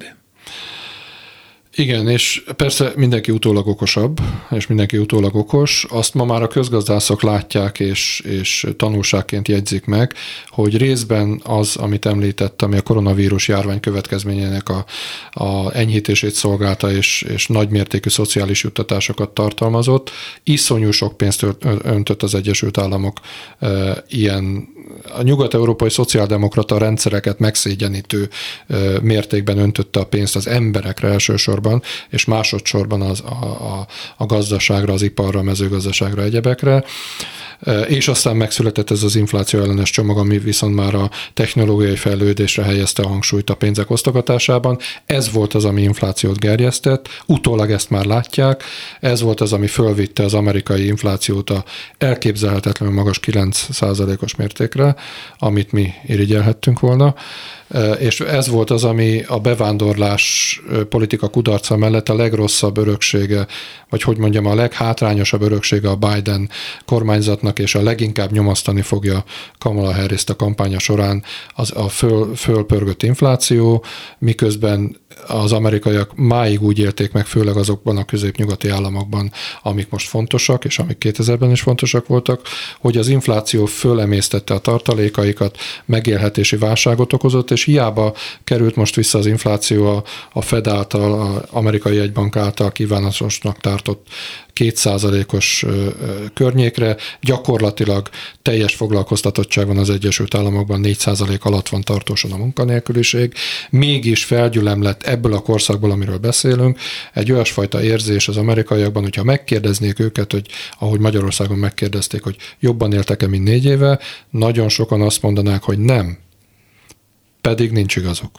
Igen, és persze mindenki utólag okosabb, és mindenki utólag okos. Azt ma már a közgazdászok látják, és, és tanulságként jegyzik meg, hogy részben az, amit említett, ami a koronavírus járvány következményének a, a enyhítését szolgálta, és, és nagymértékű szociális juttatásokat tartalmazott, iszonyú sok pénzt öntött az Egyesült Államok e, ilyen a nyugat-európai szociáldemokrata rendszereket megszégyenítő e, mértékben öntötte a pénzt az emberekre elsősorban, és másodszorban az, a, a, a gazdaságra, az iparra, a mezőgazdaságra, egyebekre. És aztán megszületett ez az infláció ellenes csomag, ami viszont már a technológiai fejlődésre helyezte a hangsúlyt a pénzek osztogatásában. Ez volt az, ami inflációt gerjesztett, utólag ezt már látják, ez volt az, ami fölvitte az amerikai inflációt a elképzelhetetlenül magas kilenc százalékos mértékre, amit mi irigyelhettünk volna, és ez volt az, ami a bevándorlás politika kudarca mellett a legrosszabb öröksége, vagy hogy mondjam, a leghátrányosabb öröksége a Biden kormányzatnak, és a leginkább nyomasztani fogja Kamala Harris-t a kampánya során az a föl, fölpörgött infláció, miközben az amerikaiak máig úgy élték meg, főleg azokban a középnyugati államokban, amik most fontosak, és amik kétezerben is fontosak voltak, hogy az infláció fölemésztette a tartalékaikat, megélhetési válságot okozott, és hiába került most vissza az infláció a, a Fed által, az amerikai jegybank által kívánatosnak tartott két százalékos környékre, gyakorlatilag teljes foglalkoztatottság van az Egyesült Államokban, négy százalék alatt van tartósan a munkanélküliség, mégis felgyülemlett ebből a korszakból, amiről beszélünk, egy olyasfajta érzés az amerikaiakban, hogyha megkérdeznék őket, hogy ahogy Magyarországon megkérdezték, hogy jobban éltek-e, mint négy éve, nagyon sokan azt mondanák, hogy nem. Pedig nincs igazuk.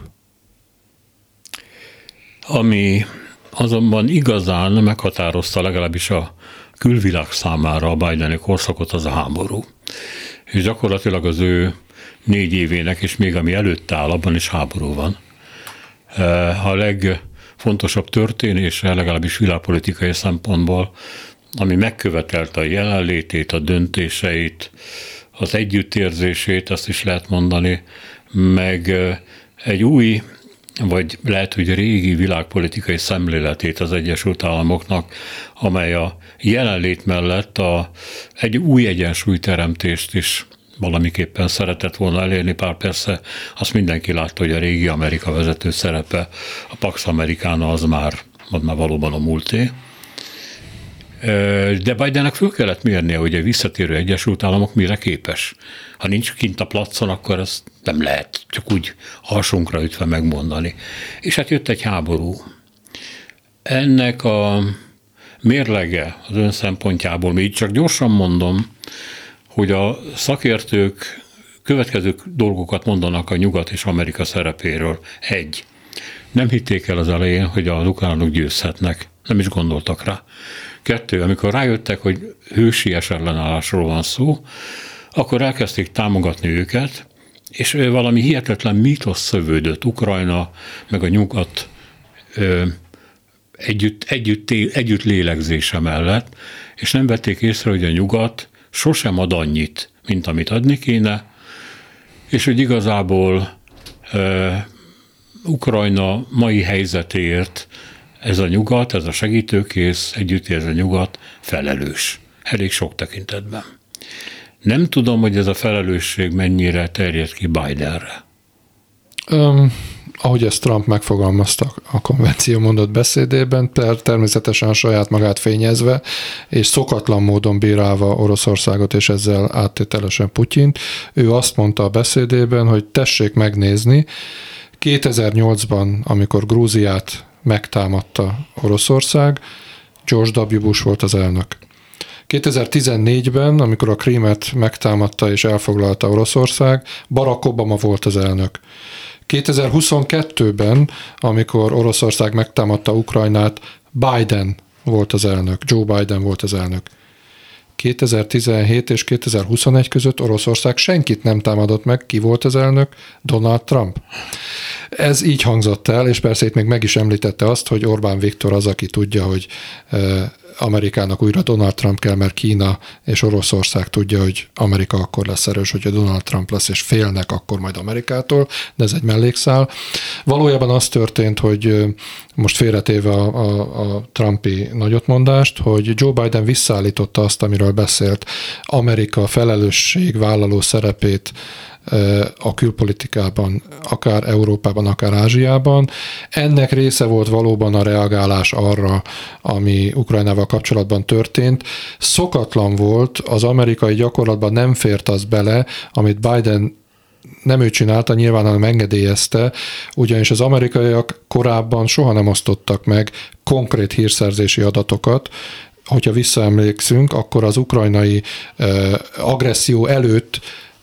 Ami azonban igazán meghatározta legalábbis a külvilág számára a Bideni korszakot, az a háború. És gyakorlatilag az ő négy évének, és még ami előtte áll, abban is háború van. A legfontosabb történése, legalábbis világpolitikai szempontból, ami megkövetelte a jelenlétét, a döntéseit, az együttérzését, azt is lehet mondani, meg egy új, vagy lehet, hogy régi világpolitikai szemléletét az Egyesült Államoknak, amely a jelenlét mellett a, egy új egyensúlyteremtést is valamiképpen szeretett volna elérni, bár persze azt mindenki látta, hogy a régi Amerika vezető szerepe, a Pax Americana az már, az már valóban a múlté. De Bidennek föl kellett mérnie, hogy a visszatérő Egyesült Államok mire képes. Ha nincs kint a placon, akkor ezt nem lehet csak úgy alsunkra ütve megmondani. És hát jött egy háború. Ennek a mérlege az ön szempontjából, még csak gyorsan mondom, hogy a szakértők következő dolgokat mondanak a Nyugat és Amerika szerepéről. Egy. Nem hitték el az elején, hogy az ukránok győzhetnek. Nem is gondoltak rá. Kettő. Amikor rájöttek, hogy hősies ellenállásról van szó, akkor elkezdték támogatni őket, és valami hihetetlen mítosz szövődött Ukrajna, meg a Nyugat ö, együtt, együtt, együtt lélegzése mellett, és nem vették észre, hogy a Nyugat sosem ad annyit, mint amit adni kéne, és hogy igazából ö, Ukrajna mai helyzetéért ez a Nyugat, ez a segítőkész, együttérző Nyugat felelős. Elég sok tekintetben. Nem tudom, hogy ez a felelősség mennyire terjed ki Bidenre. Um, ahogy ezt Trump megfogalmazta a konvenció mondott beszédében, természetesen a saját magát fényezve, és szokatlan módon bírálva Oroszországot, és ezzel áttételesen Putyint, ő azt mondta a beszédében, hogy tessék megnézni, kétezer-nyolcban, amikor Grúziát megtámadta Oroszország, George W. Bush volt az elnök. kétezer-tizennégyben, amikor a Krímet megtámadta és elfoglalta Oroszország, Barack Obama volt az elnök. kétezer-huszonkettőben, amikor Oroszország megtámadta Ukrajnát, Biden volt az elnök, Joe Biden volt az elnök. kétezer-tizenhét és kétezer-huszonegy között Oroszország senkit nem támadott meg, ki volt az elnök? Donald Trump. Ez így hangzott el, és persze itt még meg is említette azt, hogy Orbán Viktor az, aki tudja, hogy Amerikának újra Donald Trump kell, mert Kína és Oroszország tudja, hogy Amerika akkor lesz erős, hogyha Donald Trump lesz, és félnek akkor majd Amerikától, de ez egy mellékszál. Valójában az történt, hogy most félretéve a, a, a Trumpi nagyotmondást, hogy Joe Biden visszaállította azt, amiről beszélt, Amerika felelősségvállaló szerepét a külpolitikában, akár Európában, akár Ázsiában. Ennek része volt valóban a reagálás arra, ami Ukrajnával kapcsolatban történt. Szokatlan volt, az amerikai gyakorlatban nem fért az bele, amit Biden nem ő csinálta, nyilván, hanem engedélyezte, ugyanis az amerikaiak korábban soha nem osztottak meg konkrét hírszerzési adatokat. Hogyha visszaemlékszünk, akkor az ukrajnai eh, agresszió előtt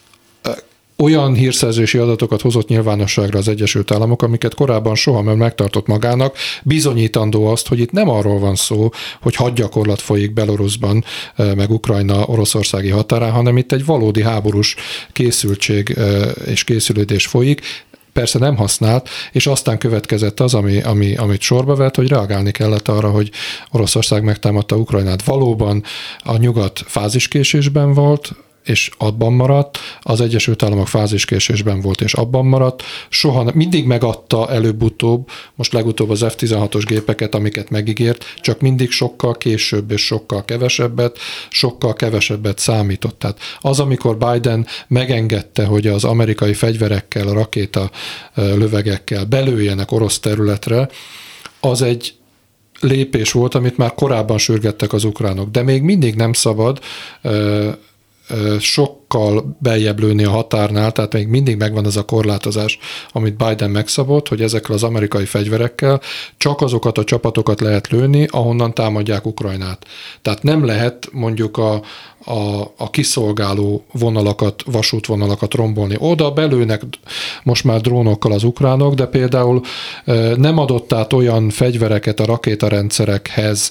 olyan hírszerzési adatokat hozott nyilvánosságra az Egyesült Államok, amiket korábban soha nem megtartott magának, bizonyítandó azt, hogy itt nem arról van szó, hogy hadgyakorlat folyik Belarusban, meg Ukrajna oroszországi határán, hanem itt egy valódi háborús készültség és készülődés folyik, persze nem használt, és aztán következett az, ami, ami, amit sorba vett, hogy reagálni kellett arra, hogy Oroszország megtámadta Ukrajnát. Valóban a nyugat fáziskésésben volt, és abban maradt, az Egyesült Államok fáziskésésben volt, és abban maradt, soha mindig megadta előbb-utóbb, most legutóbb az ef tizenhatos gépeket, amiket megígért, csak mindig sokkal később és sokkal kevesebbet, sokkal kevesebbet számított. Tehát az, amikor Biden megengedte, hogy az amerikai fegyverekkel, a rakéta lövegekkel belőjenek orosz területre, az egy lépés volt, amit már korábban sürgettek az ukránok. De még mindig nem szabad sokkal beljebb lőni a határnál, tehát még mindig megvan ez a korlátozás, amit Biden megszabott, hogy ezekkel az amerikai fegyverekkel csak azokat a csapatokat lehet lőni, ahonnan támadják Ukrajnát. Tehát nem lehet mondjuk a, a, a kiszolgáló vonalakat, vasútvonalakat rombolni. Oda belőnek most már drónokkal az ukránok, de például nem adott át olyan fegyvereket a rakétarendszerekhez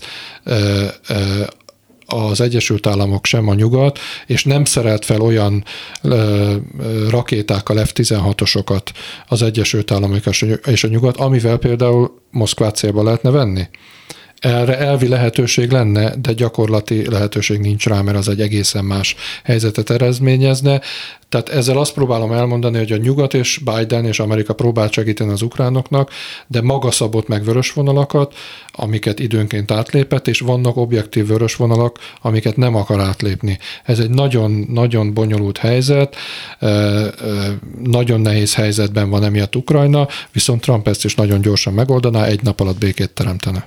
az Egyesült Államok sem a nyugat, és nem szerelt fel olyan ö, rakétákkal ef tizenhatosokat az Egyesült Államok és a nyugat, amivel például Moszkvát célba lehetne venni. Erre elvi lehetőség lenne, de gyakorlati lehetőség nincs rá, mert az egy egészen más helyzetet eredményezne. Tehát ezzel azt próbálom elmondani, hogy a nyugat és Biden és Amerika próbál segíteni az ukránoknak, de maga szabott meg vörös vonalakat, amiket időnként átlépett, és vannak objektív vörös vonalak, amiket nem akar átlépni. Ez egy nagyon-nagyon bonyolult helyzet, nagyon nehéz helyzetben van emiatt Ukrajna, viszont Trump ezt is nagyon gyorsan megoldaná, egy nap alatt békét teremtene.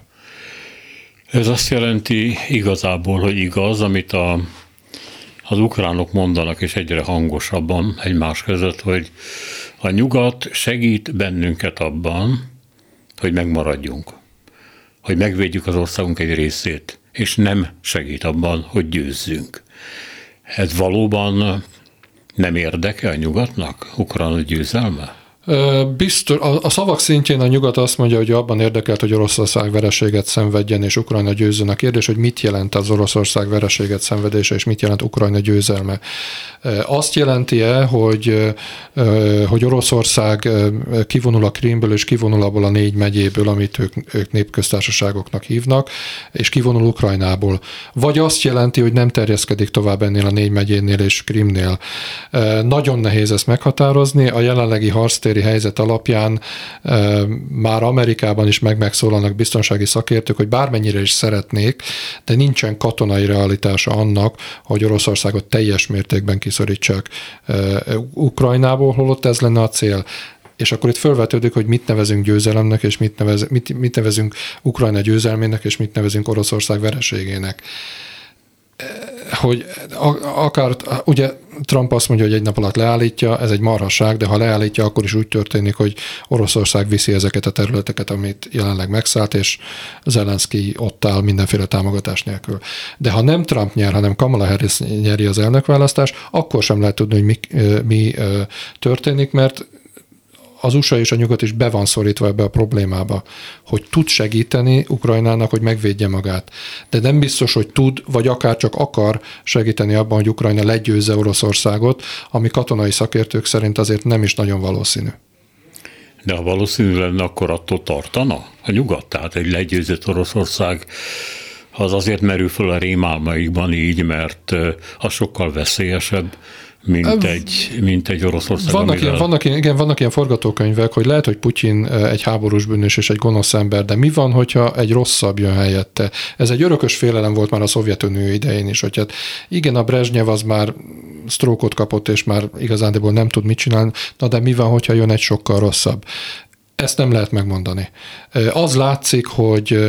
Ez azt jelenti igazából, hogy igaz, amit a, az ukránok mondanak, és egyre hangosabban egymás között, hogy a nyugat segít bennünket abban, hogy megmaradjunk, hogy megvédjük az országunk egy részét, és nem segít abban, hogy győzzünk. Ez valóban nem érdeke a nyugatnak, Ukrajna győzelme? Biztos, a, a szavak szintjén a nyugat azt mondja, hogy abban érdekelt, hogy Oroszország vereséget szenvedjen, és Ukrajna győzzön. A kérdés, hogy mit jelent az Oroszország vereséget szenvedése, és mit jelent Ukrajna győzelme. Azt jelenti-e, hogy, hogy Oroszország kivonul a Krímből, és kivonul abból a négy megyéből, amit ők, ők népköztársaságoknak hívnak, és kivonul Ukrajnából. Vagy azt jelenti, hogy nem terjeszkedik tovább ennél a négy megyénél és Krímnél. Nagyon nehéz ezt meghatározni. A jelenlegi harctér helyzet alapján e, már Amerikában is meg megszólalnak biztonsági szakértők, hogy bármennyire is szeretnék, de nincsen katonai realitása annak, hogy Oroszországot teljes mértékben kiszorítsák e, Ukrajnából, holott ez lenne a cél. És akkor itt felvetődik, hogy mit nevezünk győzelemnek, és mit, nevez, mit, mit nevezünk Ukrajna győzelmének, és mit nevezünk Oroszország vereségének. Hogy akár, ugye Trump azt mondja, hogy egy nap alatt leállítja, ez egy marhasság, de ha leállítja, akkor is úgy történik, hogy Oroszország viszi ezeket a területeket, amit jelenleg megszállt, és Zelenszky ott áll mindenféle támogatás nélkül. De ha nem Trump nyer, hanem Kamala Harris nyeri az elnökválasztást, akkor sem lehet tudni, hogy mi, mi történik, mert az u es á és a nyugat is be van szorítva ebbe a problémába, hogy tud segíteni Ukrajnának, hogy megvédje magát. De nem biztos, hogy tud, vagy akár csak akar segíteni abban, hogy Ukrajna legyőzze Oroszországot, ami katonai szakértők szerint azért nem is nagyon valószínű. De ha valószínű lenne, akkor attól tartana a nyugat? Tehát egy legyőzött Oroszország az azért merül föl a rémálmaikban így, mert az sokkal veszélyesebb, mint egy, mint egy Oroszország. Vannak, amivel... ilyen, vannak, igen, vannak ilyen forgatókönyvek, hogy lehet, hogy Putyin egy háborús bűnös és egy gonosz ember, de mi van, hogyha egy rosszabb jön helyette? Ez egy örökös félelem volt már a Szovjetunió idején is, hogy hát igen, a Brezsnyev az már sztrókot kapott, és már igazándiból nem tud mit csinálni, na de mi van, hogyha jön egy sokkal rosszabb? Ezt nem lehet megmondani. Az látszik, hogy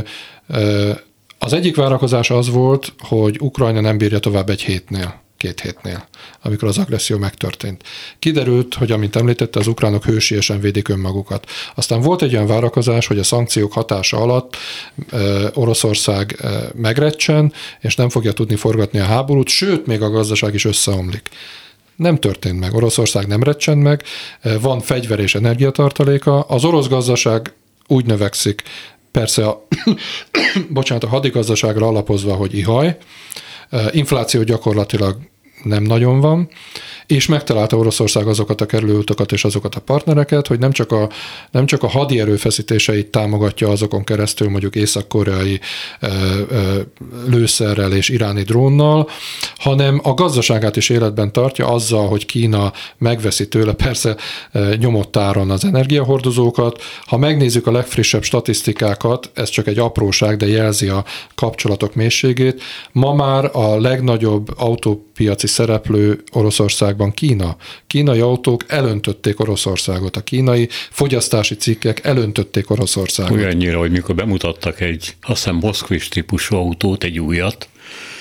az egyik várakozás az volt, hogy Ukrajna nem bírja tovább egy hétnél. két hétnél, amikor az agresszió megtörtént. Kiderült, hogy amint említette, az ukránok hősiesen védik önmagukat. Aztán volt egy olyan várakozás, hogy a szankciók hatása alatt e, Oroszország e, megrecsen, és nem fogja tudni forgatni a háborút, sőt, még a gazdaság is összeomlik. Nem történt meg. Oroszország nem recsen meg, e, van fegyver és energiatartaléka, az orosz gazdaság úgy növekszik, persze a, bocsánat, a hadigazdaságra alapozva, hogy ihaj, infláció gyakorlatilag nem nagyon van, és megtalálta Oroszország azokat a kerülőutakat és azokat a partnereket, hogy nem csak a, nem csak a hadi erőfeszítéseit támogatja azokon keresztül, mondjuk észak-koreai ö, ö, lőszerrel és iráni drónnal, hanem a gazdaságát is életben tartja azzal, hogy Kína megveszi tőle persze ö, nyomott áron az energiahordozókat. Ha megnézzük a legfrissebb statisztikákat, ez csak egy apróság, de jelzi a kapcsolatok mélységét. Ma már a legnagyobb autópiaci szereplő Oroszország Kína. Kínai autók elöntötték Oroszországot. A kínai fogyasztási cikkek elöntötték Oroszországot. Olyannyira, hogy mikor bemutattak egy, azt hiszem, moszkvis típusú autót, egy újat,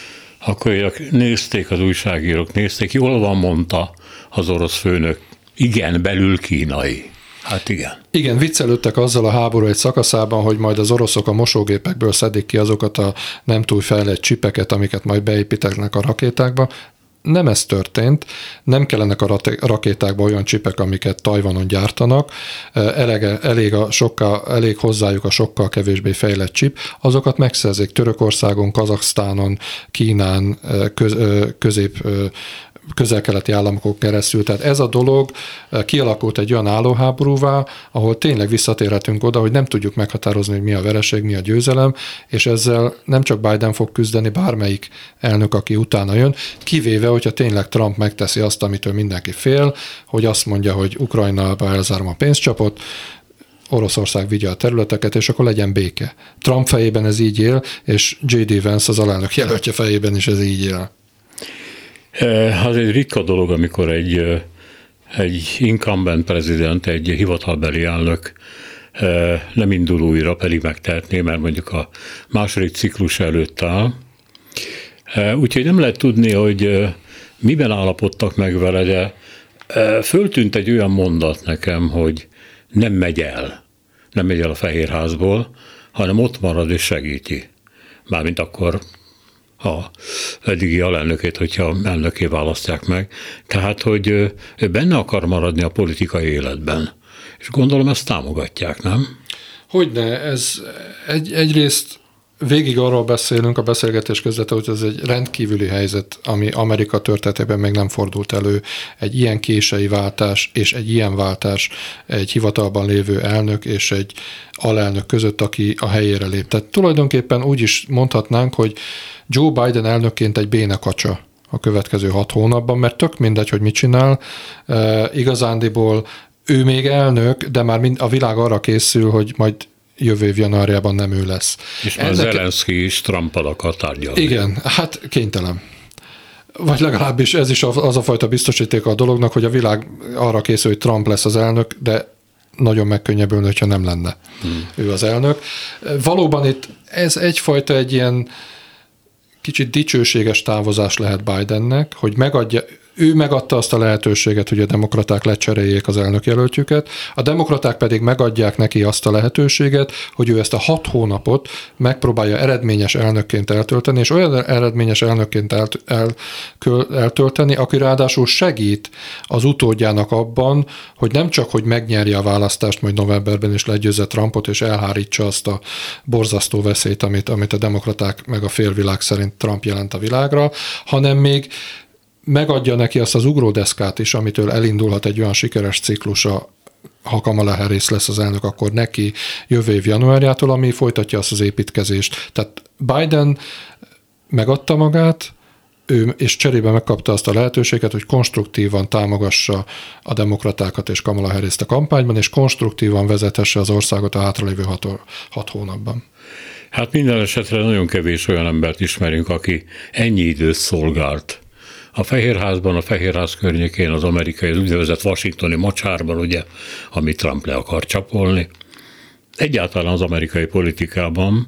akkor nézték az újságírók, nézték, jól van, mondta az orosz főnök, igen, belül kínai. Hát igen. Igen, viccelődtek azzal a háború egy szakaszában, hogy majd az oroszok a mosógépekből szedik ki azokat a nem túl fejlett csipeket, amiket majd beépítenek a rakétákba. Nem ez történt, nem kellenek a rakétákba olyan csipek, amiket Tajvanon gyártanak, elege, elég, a sokkal, elég hozzájuk a sokkal kevésbé fejlett csip, azokat megszerzik Törökországon, Kazaksztánon, Kínán, köz, közép közel-keleti államokon keresztül. Tehát ez a dolog kialakult egy olyan állóháborúvá, ahol tényleg visszatérhetünk oda, hogy nem tudjuk meghatározni, hogy mi a vereség, mi a győzelem, és ezzel nem csak Biden fog küzdeni, bármelyik elnök, aki utána jön, kivéve, hogyha tényleg Trump megteszi azt, amitől mindenki fél, hogy azt mondja, hogy Ukrajnába elzárom a pénzcsapot, Oroszország vigye a területeket, és akkor legyen béke. Trump fejében ez így él, és jé dé Vance az alelnök jelöltje fejében is ez így él. Az egy ritka dolog, amikor egy, egy incumbent prezident, egy hivatalbeli elnök nem indul újra, pedig megtehetné, mert mondjuk a második ciklus előtt áll. Úgyhogy nem lehet tudni, hogy miben állapodtak meg vele, de föltűnt egy olyan mondat nekem, hogy nem megy el, nem megy el a Fehérházból, hanem ott marad és segíti. Mármint akkor a eddigi alelnökét, hogyha elnöké választják meg. Tehát, hogy ő benne akar maradni a politikai életben. És gondolom ezt támogatják, nem? Hogyne, ez egy, egyrészt végig arról beszélünk a beszélgetés között, hogy ez egy rendkívüli helyzet, ami Amerika történetében még nem fordult elő. Egy ilyen késői váltás és egy ilyen váltás egy hivatalban lévő elnök és egy alelnök között, aki a helyére lép. Tehát tulajdonképpen úgy is mondhatnánk, hogy Joe Biden elnökként egy bénakacsa a következő hat hónapban, mert tök mindegy, hogy mit csinál. E, igazándiból ő még elnök, de már mind, a világ arra készül, hogy majd jövő év januárjában nem ő lesz. És már Zelenszky is Trumpal akar tárgyalni. Igen, hát kénytelen. Vagy legalábbis ez is az a fajta biztosítéka a dolognak, hogy a világ arra készül, hogy Trump lesz az elnök, de nagyon megkönnyebbülne, hogyha nem lenne hmm. ő az elnök. Valóban itt ez egyfajta egy ilyen kicsit dicsőséges távozás lehet Bidennek, hogy megadja, ő megadta azt a lehetőséget, hogy a demokraták lecseréljék az elnökjelöltjüket, a demokraták pedig megadják neki azt a lehetőséget, hogy ő ezt a hat hónapot megpróbálja eredményes elnökként eltölteni, és olyan eredményes elnökként el, el, eltölteni, aki ráadásul segít az utódjának abban, hogy nem csak, hogy megnyerje a választást, majd novemberben is legyőzze Trumpot, és elhárítsa azt a borzasztó veszélyt, amit, amit a demokraták meg a félvilág szerint Trump jelent a világra, hanem még megadja neki azt az ugródeszkát is, amitől elindulhat egy olyan sikeres ciklusa, ha Kamala Harris lesz az elnök, akkor neki jövő év januárjától, ami folytatja azt az építkezést. Tehát Biden megadta magát, ő, és cserébe megkapta azt a lehetőséget, hogy konstruktívan támogassa a demokratákat és Kamala Harrist a kampányban, és konstruktívan vezethesse az országot a hátralévő hat, hat hónapban. Hát minden esetre nagyon kevés olyan embert ismerünk, aki ennyi időt szolgált a Fehérházban, a Fehérház környékén, az amerikai, az úgynevezett washingtoni mocsárban, ugye, amit Trump le akar csapolni. Egyáltalán az amerikai politikában,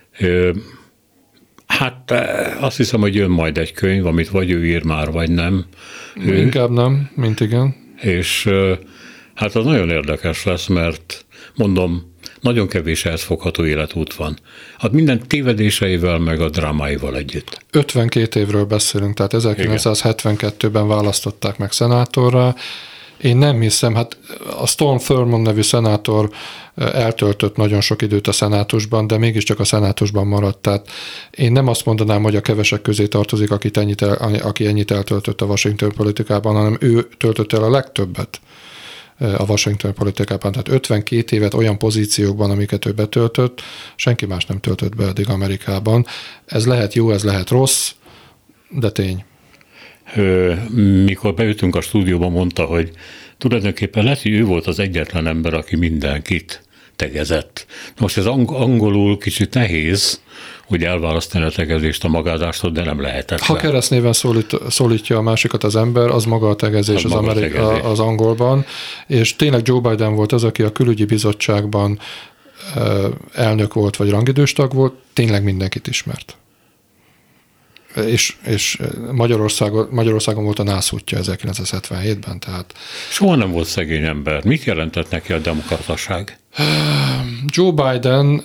hát azt hiszem, hogy jön majd egy könyv, amit vagy ő ír már, vagy nem. Inkább nem, mint igen. És hát az nagyon érdekes lesz, mert mondom, nagyon kevés ehhez fogható életút van. Hát minden tévedéseivel, meg a drámáival együtt. ötvenkét évről beszélünk, tehát ezerkilencszázhetvenkettőben választották meg szenátorra. Én nem hiszem, hát a Stone Thurmond nevű szenátor eltöltött nagyon sok időt a szenátusban, de mégiscsak a szenátusban maradt. Tehát én nem azt mondanám, hogy a kevesek közé tartozik, akit ennyit el, aki ennyit eltöltött a Washington politikában, hanem ő töltött el a legtöbbet a Washington politikában. Tehát ötvenkét évet olyan pozíciókban, amiket ő betöltött, senki más nem töltött be eddig Amerikában. Ez lehet jó, ez lehet rossz, de tény. Mikor beütünk a stúdióba, mondta, hogy tulajdonképpen lehet, hogy ő volt az egyetlen ember, aki mindenkit tegezett. Most ez angolul kicsit nehéz, hogy elválasztani a tegezést a magázástól, de nem lehetett. Ha keresztnéven szólít, szólítja a másikat az ember, az maga a tegezés az, az, Amerika, tegezés. az angolban, és tényleg Joe Biden volt az, aki a külügyi bizottságban elnök volt, vagy rangidős tag volt, tényleg mindenkit ismert. és, és Magyarországon, Magyarországon volt a nászútja ezerkilencszázhetvenhétben, tehát... Soha nem volt szegény ember. Mit jelentett neki a demokrataság? Joe Biden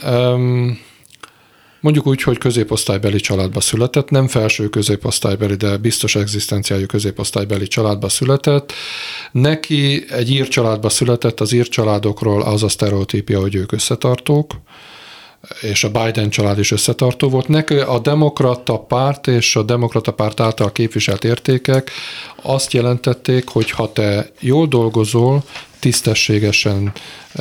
mondjuk úgy, hogy középosztálybeli családba született, nem felső középosztálybeli, de biztos egzisztenciájú középosztálybeli családba született. Neki egy ír családba született, az ír családokról az a sztereotípia, hogy ők összetartók, és a Biden család is összetartó volt. Neki a demokrata párt és a demokrata párt által képviselt értékek azt jelentették, hogy ha te jól dolgozol, tisztességesen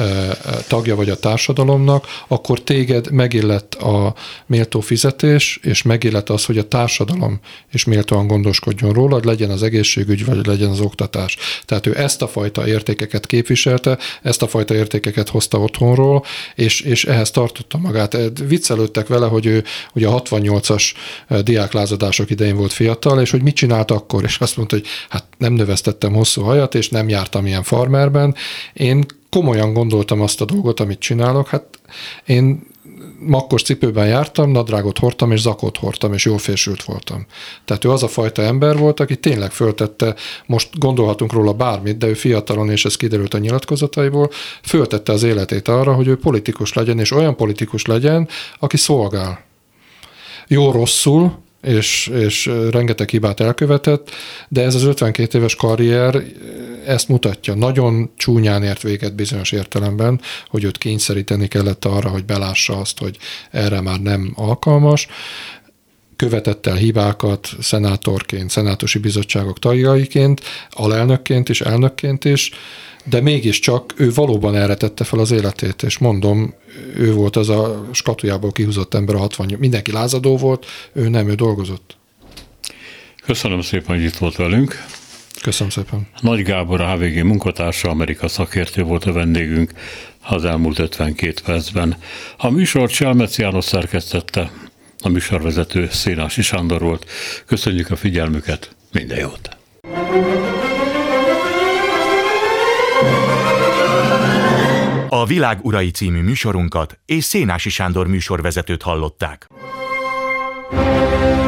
tagja vagy a társadalomnak, akkor téged megillet a méltó fizetés, és megillet az, hogy a társadalom is méltóan gondoskodjon rólad, legyen az egészségügy, vagy legyen az oktatás. Tehát ő ezt a fajta értékeket képviselte, ezt a fajta értékeket hozta otthonról, és, és ehhez tartotta magát. Viccelődtek vele, hogy ő ugye a hatvannyolcas diáklázadások idején volt fiatal, és hogy mit csinált akkor, és azt mondta, hogy hát nem növesztettem hosszú hajat, és nem jártam ilyen farmerben. Én komolyan gondoltam azt a dolgot, amit csinálok, hát én makkos cipőben jártam, nadrágot hordtam, és zakót hordtam, és jól fésült voltam. Tehát ő az a fajta ember volt, aki tényleg föltette, most gondolhatunk róla bármit, de ő fiatalon, és ez kiderült a nyilatkozataiból, föltette az életét arra, hogy ő politikus legyen, és olyan politikus legyen, aki szolgál. Jó-rosszul, és, és rengeteg hibát elkövetett, de ez az ötvenkét éves karrier ezt mutatja. Nagyon csúnyán ért véget bizonyos értelemben, hogy őt kényszeríteni kellett arra, hogy belássa azt, hogy erre már nem alkalmas. Követett el hibákat szenátorként, szenátusi bizottságok tagjaiként, alelnökként és elnökként is, de mégiscsak ő valóban erre tette fel az életét, és mondom, ő volt az a skatujából kihúzott ember a hatvan, mindenki lázadó volt, ő nem, ő dolgozott. Köszönöm szépen, hogy itt volt velünk. Köszönöm szépen. Nagy Gábor, a há vé gé munkatársa, Amerika szakértő volt a vendégünk az elmúlt ötvenkét percben. A műsor Cselmeci János szerkesztette, a műsorvezető Szénási Sándor volt. Köszönjük a figyelmüket, minden jót! A Világ urai című műsorunkat és Szénási Sándor műsorvezetőt hallották.